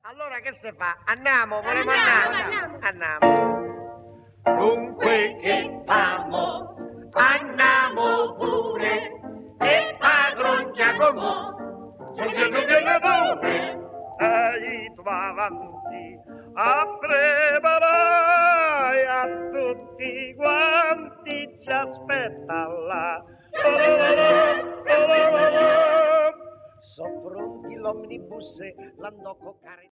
Allora che si fa? Andiamo, volemo andare? Andiamo. Dunque che famo? Andiamo pure e padron Giacomo viene pure. Ehi tu avanti a preparai a tutti quanti ci aspetta là. Sono pronti l'omnibus, l'andò coccare.